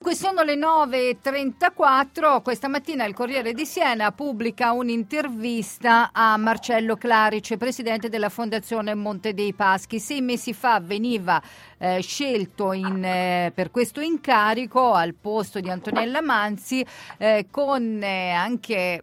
Dunque sono le 9.34, questa mattina il Corriere di Siena pubblica un'intervista a Marcello Clarice, presidente della Fondazione Monte dei Paschi. 6 mesi fa veniva scelto per questo incarico al posto di Antonella Manzi con anche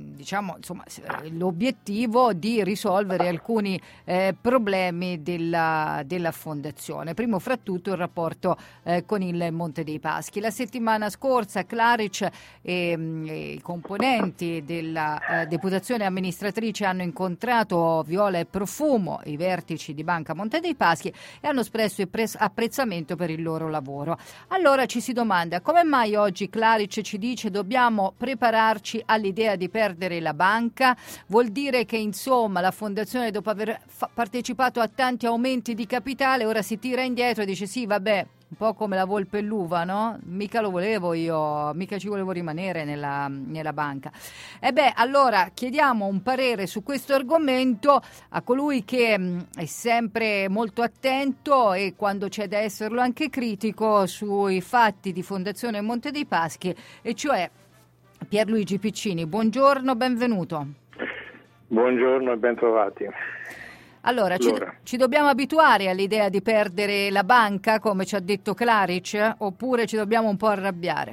l'obiettivo di risolvere alcuni problemi della Fondazione. Primo fra tutto il rapporto con il Monte dei Paschi. La settimana scorsa Clarice e i componenti della deputazione amministratrice hanno incontrato Viola e Profumo, i vertici di Banca Monte dei Paschi, e hanno espresso apprezzamento per il loro lavoro. Allora ci si domanda come mai oggi Clarice ci dice dobbiamo prepararci all'idea di perdere la banca. Vuol dire che insomma la fondazione, dopo aver partecipato a tanti aumenti di capitale, ora si tira indietro e dice sì, vabbè, un po' come la volpe e l'uva, no? Mica lo volevo io, mica ci volevo rimanere nella banca. Allora chiediamo un parere su questo argomento a colui che è sempre molto attento e quando c'è da esserlo anche critico sui fatti di Fondazione Monte dei Paschi, e cioè Pierluigi Piccini. Buongiorno, benvenuto. Buongiorno e ben trovati. Allora. Ci dobbiamo abituare all'idea di perdere la banca, come ci ha detto Clarice, oppure ci dobbiamo un po' arrabbiare?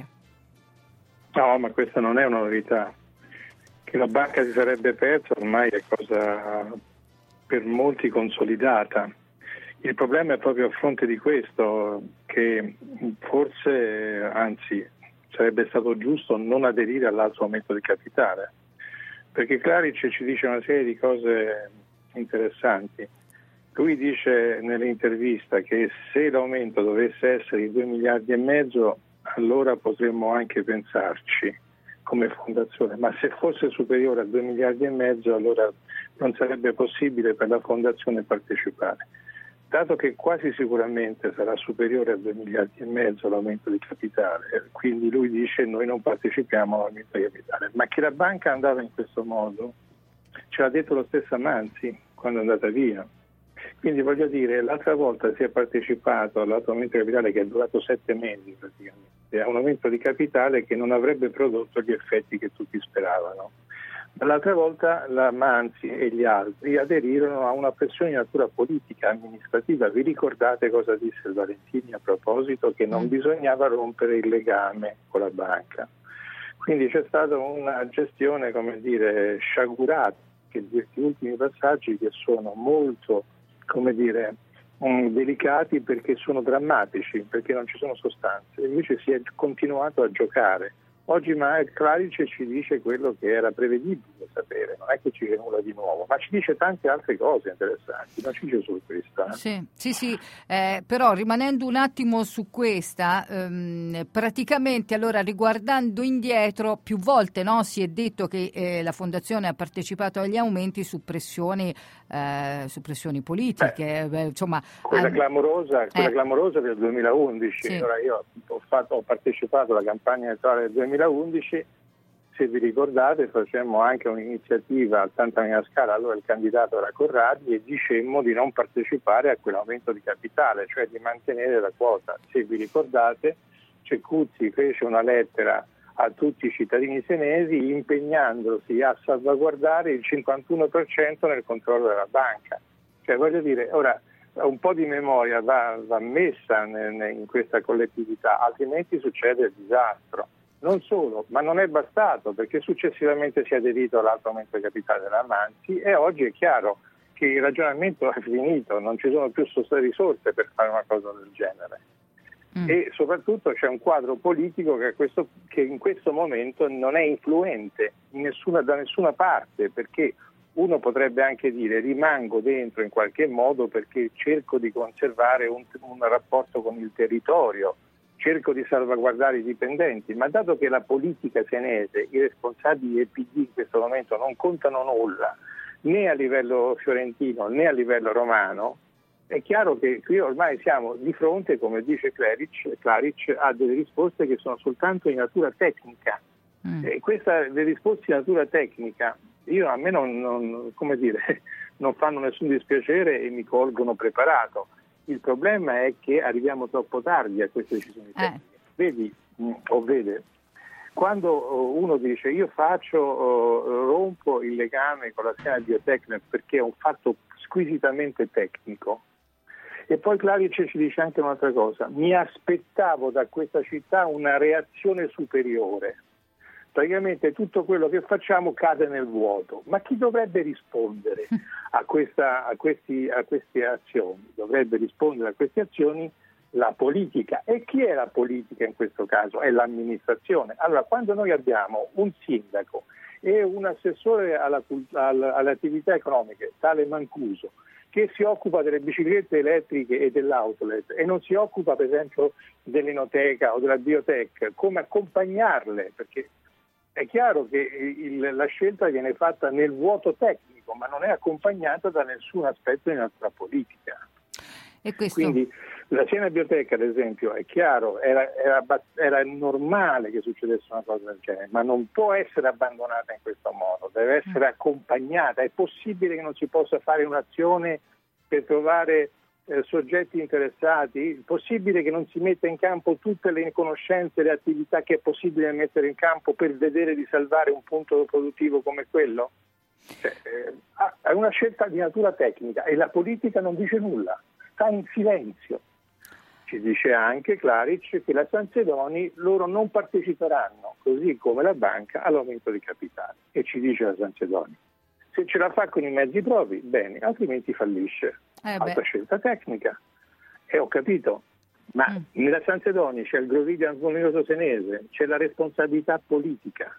No, ma questa non è una novità. Che la banca si sarebbe persa ormai è cosa per molti consolidata. Il problema è proprio a fronte di questo, che forse, anzi, sarebbe stato giusto non aderire all'altro aumento di capitale, perché Clarice ci dice una serie di cose interessanti. Lui dice nell'intervista che se l'aumento dovesse essere di 2,5 miliardi, allora potremmo anche pensarci come fondazione, ma se fosse superiore a 2,5 miliardi, allora non sarebbe possibile per la fondazione partecipare. Dato che quasi sicuramente sarà superiore a 2,5 miliardi l'aumento di capitale, quindi lui dice noi non partecipiamo all'aumento di capitale. Ma che la banca andava in questo modo ce l'ha detto lo stesso Manzi quando è andata via. Quindi voglio dire, l'altra volta si è partecipato all'altro aumento di capitale che è durato 7 mesi praticamente, a un aumento di capitale che non avrebbe prodotto gli effetti che tutti speravano. L'altra volta la Manzi e gli altri aderirono a una pressione di natura politica, amministrativa. Vi ricordate cosa disse il Valentini a proposito? Che non bisognava rompere il legame con la banca. Quindi c'è stata una gestione, come dire, sciagurata di questi ultimi passaggi, che sono molto, come dire, delicati perché sono drammatici, perché non ci sono sostanze. Invece si è continuato a giocare. Oggi Clarice ci dice quello che era prevedibile sapere, non è che ci sia nulla di nuovo, ma ci dice tante altre cose interessanti, non ci dice solo questa. Sì, però rimanendo un attimo su questa, praticamente allora riguardando indietro, più volte si è detto che la Fondazione ha partecipato agli aumenti su pressioni politiche. Quella clamorosa del 2011, sì. Ora io ho partecipato alla campagna elettorale del 2011, se vi ricordate facemmo anche un'iniziativa a tanta mia scala, allora il candidato era Corradi, e dicemmo di non partecipare a quell'aumento di capitale, cioè di mantenere la quota. Se vi ricordate, Cecuzzi fece una lettera a tutti i cittadini senesi impegnandosi a salvaguardare il 51% nel controllo della banca. Cioè voglio dire, ora un po' di memoria va messa in questa collettività, altrimenti succede il disastro. Non solo, ma non è bastato, perché successivamente si è aderito all'altro aumento di capitale della Manzi, e oggi è chiaro che il ragionamento è finito, non ci sono più risorse per fare una cosa del genere. E soprattutto c'è un quadro politico che in questo momento non è influente da nessuna parte, perché uno potrebbe anche dire rimango dentro in qualche modo perché cerco di conservare un rapporto con il territorio, cerco di salvaguardare i dipendenti, ma dato che la politica senese, i responsabili del PD in questo momento non contano nulla, né a livello fiorentino né a livello romano, è chiaro che qui ormai siamo di fronte, come dice Clarice, a delle risposte che sono soltanto di natura tecnica. E le risposte di natura tecnica, a me non fanno nessun dispiacere e mi colgono preparato. Il problema è che arriviamo troppo tardi a queste decisioni tecniche. Vedi, o vede, quando uno dice io rompo il legame con la Siena Biotech perché è un fatto squisitamente tecnico, e poi Clarice ci dice anche un'altra cosa: mi aspettavo da questa città una reazione superiore. Praticamente tutto quello che facciamo cade nel vuoto. Ma chi dovrebbe rispondere a queste azioni? Dovrebbe rispondere a queste azioni la politica. E chi è la politica in questo caso? È l'amministrazione. Allora, quando noi abbiamo un sindaco e un assessore alle attività economiche, tale Mancuso, che si occupa delle biciclette elettriche e dell'outlet e non si occupa per esempio dell'enoteca o della biotech, come accompagnarle? Perché è chiaro che la scelta viene fatta nel vuoto tecnico, ma non è accompagnata da nessun aspetto di natura politica. E questo... Quindi la Siena Biotech, ad esempio, è chiaro, era normale che succedesse una cosa del genere, ma non può essere abbandonata in questo modo, deve essere accompagnata. È possibile che non si possa fare un'azione per trovare soggetti interessati? È possibile che non si metta in campo tutte le conoscenze e le attività che è possibile mettere in campo per vedere di salvare un punto produttivo come quello? È una scelta di natura tecnica e la politica non dice nulla, sta in silenzio. Ci dice anche Clarice che la Sansedoni loro non parteciperanno, così come la banca, all'aumento di capitale. E ci dice la Sansedoni: se ce la fa con i mezzi propri, bene, altrimenti fallisce. Altra scelta tecnica. E ho capito, ma nella Sansedoni c'è il groviglio anzolinoso senese, c'è la responsabilità politica.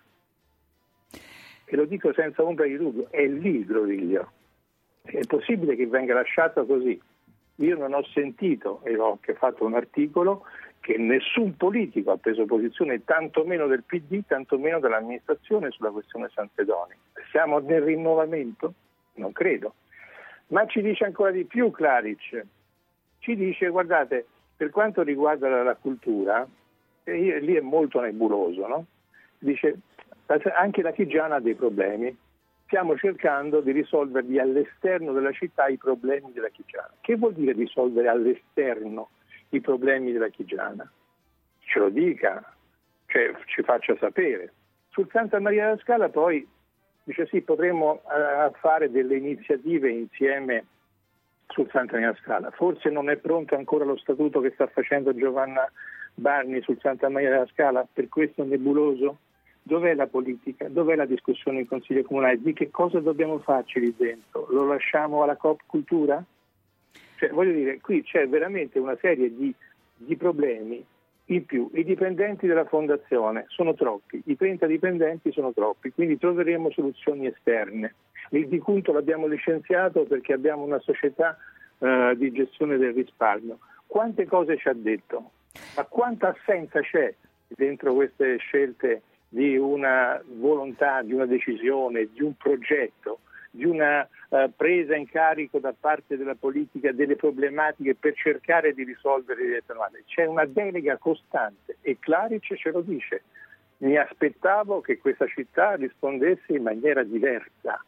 E lo dico senza ombra di dubbio, è lì il groviglio. È possibile che venga lasciato così? Io non ho sentito, e ho anche fatto un articolo, che nessun politico ha preso posizione, tantomeno del PD, tantomeno dell'amministrazione, sulla questione Sansedoni. Siamo nel rinnovamento? Non credo. Ma ci dice ancora di più Clarice. Ci dice, guardate, per quanto riguarda la cultura, lì è molto nebuloso, no? Dice, anche la Chigiana ha dei problemi. Stiamo cercando di risolverli all'esterno della città i problemi della Chigiana. Che vuol dire risolvere all'esterno i problemi della Chigiana? Ce lo dica, cioè ci faccia sapere. Sul Santa Maria della Scala poi dice sì, potremmo fare delle iniziative insieme sul Santa Maria della Scala. Forse non è pronto ancora lo statuto che sta facendo Giovanna Barni sul Santa Maria della Scala, per questo nebuloso. Dov'è la politica? Dov'è la discussione in Consiglio Comunale? Di che cosa dobbiamo farci lì dentro? Lo lasciamo alla Coop Cultura? Cioè, voglio dire, qui c'è veramente una serie di problemi. In più, i dipendenti della fondazione sono troppi, i 30 dipendenti sono troppi, quindi troveremo soluzioni esterne. Il Dicunto l'abbiamo licenziato perché abbiamo una società di gestione del risparmio. Quante cose ci ha detto? Ma quanta assenza c'è dentro queste scelte di una volontà, di una decisione, di un progetto, di una presa in carico da parte della politica delle problematiche per cercare di risolvere direttamente. C'è una delega costante e Clarice ce lo dice. Mi aspettavo che questa città rispondesse in maniera diversa.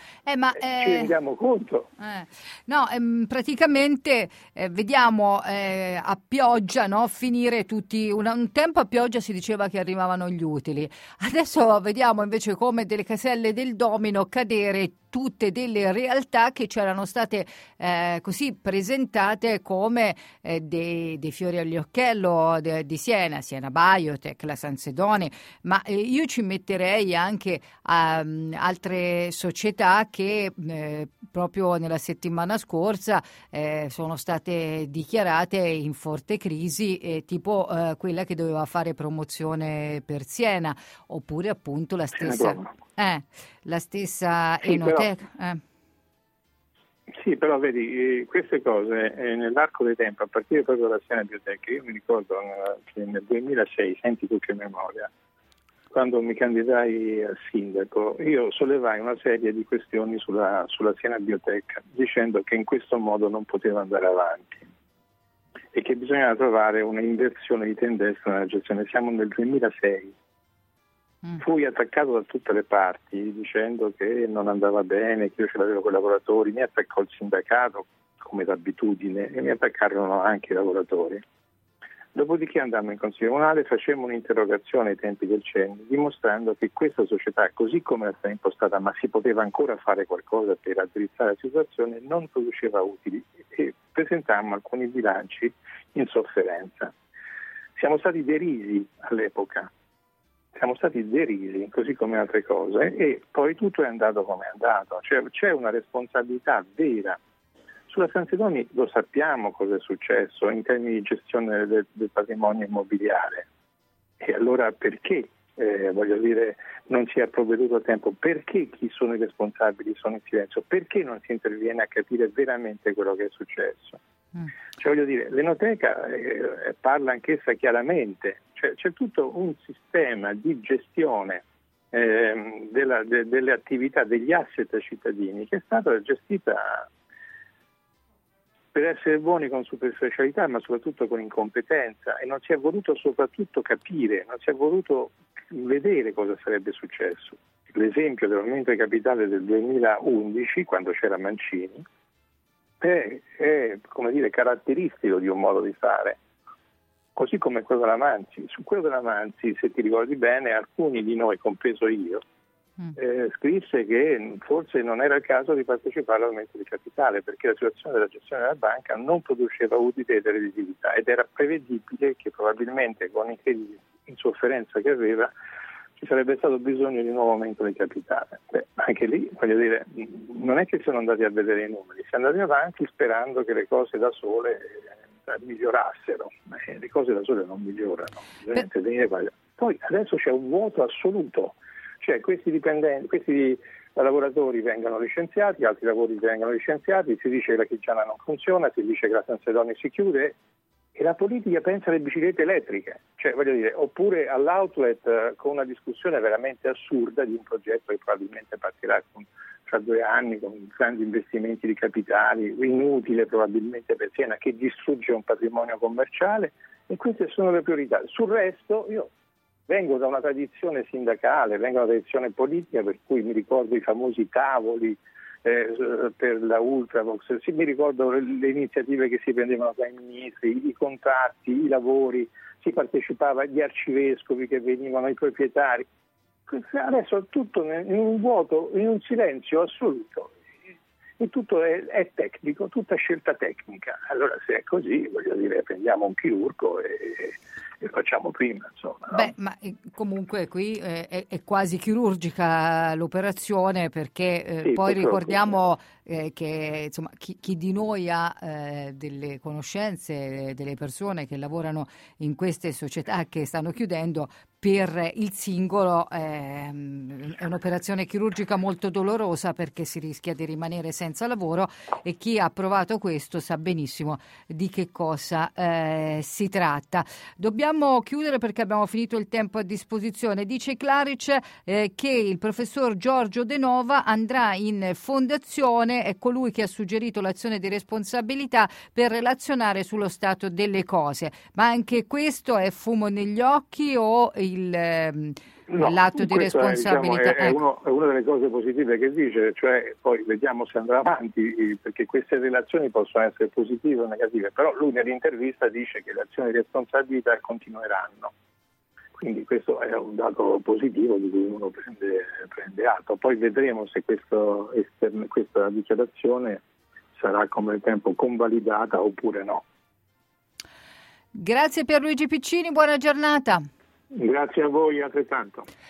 Ci rendiamo conto? No, praticamente vediamo a pioggia, no, finire tutti. Un tempo a pioggia si diceva che arrivavano gli utili, adesso vediamo invece come delle caselle del domino cadere tutte delle realtà che c'erano state così presentate come dei fiori all'occhiello di Siena Biotech, la Sansedoni, ma io ci metterei anche altre società che proprio nella settimana scorsa sono state dichiarate in forte crisi, tipo quella che doveva fare promozione per Siena, oppure appunto la stessa sì, Enoteca. Sì, però vedi, queste cose nell'arco del tempo, a partire proprio dalla Siena Biotech, io mi ricordo che nel 2006, senti tu che memoria, quando mi candidai a sindaco, io sollevai una serie di questioni sulla Siena Biotech, dicendo che in questo modo non poteva andare avanti e che bisognava trovare una inversione di tendenza nella gestione. Siamo nel 2006. Fui attaccato da tutte le parti dicendo che non andava bene, che io ce l'avevo con i lavoratori, mi attaccò il sindacato come d'abitudine e mi attaccarono anche i lavoratori. Dopodiché andammo in Consiglio Comunale, facemmo un'interrogazione ai tempi del CEN, dimostrando che questa società, così come era stata impostata, ma si poteva ancora fare qualcosa per raddrizzare la situazione, non produceva utili e presentammo alcuni bilanci in sofferenza. Siamo stati derisi all'epoca, così come altre cose, e poi tutto è andato come è andato. Cioè, c'è una responsabilità vera. Sulla San Sedoni lo sappiamo cosa è successo in termini di gestione del patrimonio immobiliare. E allora perché, non si è provveduto a tempo? Perché chi sono i responsabili sono in silenzio? Perché non si interviene a capire veramente quello che è successo? L'Enoteca parla anch'essa chiaramente, cioè, c'è tutto un sistema di gestione delle attività, degli asset cittadini che è stata gestita per essere buoni con superficialità, ma soprattutto con incompetenza, e non si è voluto soprattutto capire, non si è voluto vedere cosa sarebbe successo. L'esempio dell'aumento di capitale del 2011, quando c'era Mancini, è caratteristico di un modo di fare, così come quello della Manzi. Su quello della Manzi, se ti ricordi bene, alcuni di noi, compreso io, scrisse che forse non era il caso di partecipare all'aumento di capitale perché la situazione della gestione della banca non produceva utili ed redditività ed era prevedibile che probabilmente con i crediti in sofferenza che aveva ci sarebbe stato bisogno di un nuovo aumento di capitale. Anche lì, non è che siano andati a vedere i numeri, si è andati avanti sperando che le cose da sole migliorassero, ma le cose da sole non migliorano, bisogna intervenire. Poi adesso c'è un vuoto assoluto. Cioè questi lavoratori vengono licenziati, altri lavori vengono licenziati, si dice che la Chigiana non funziona, si dice che la San Sedoni si chiude e la politica pensa alle biciclette elettriche, oppure all'outlet con una discussione veramente assurda di un progetto che probabilmente partirà tra 2 anni con grandi investimenti di capitali, inutile probabilmente per Siena, che distrugge un patrimonio commerciale, e queste sono le priorità. Sul resto io vengo da una tradizione sindacale, vengo da una tradizione politica, per cui mi ricordo i famosi tavoli per la Ultravox, mi ricordo le iniziative che si prendevano dai ministri, i contratti, i lavori, si partecipava agli arcivescovi che venivano, i proprietari. Adesso è tutto in un vuoto, in un silenzio assoluto. E tutto è tecnico, tutta scelta tecnica. Allora se è così, prendiamo un chirurgo e facciamo prima, insomma. No? Ma comunque qui è quasi chirurgica l'operazione, perché sì, poi ricordiamo che insomma chi di noi ha delle conoscenze, delle persone che lavorano in queste società che stanno chiudendo, per il singolo è un'operazione chirurgica molto dolorosa, perché si rischia di rimanere senza lavoro, e chi ha provato questo sa benissimo di che cosa si tratta. Dobbiamo chiudere perché abbiamo finito il tempo a disposizione. Dice Claric che il professor Giorgio De Nova andrà in fondazione, è colui che ha suggerito l'azione di responsabilità per relazionare sullo stato delle cose. Ma anche questo è fumo negli occhi o l'atto di responsabilità? È una delle cose positive che dice, cioè poi vediamo se andrà avanti, perché queste relazioni possono essere positive o negative, però lui nell'intervista dice che le azioni di responsabilità continueranno. Quindi questo è un dato positivo di cui uno prende atto. Poi vedremo se questa dichiarazione sarà come il tempo convalidata oppure no. Grazie Pierluigi Piccini, buona giornata. Grazie a voi altrettanto.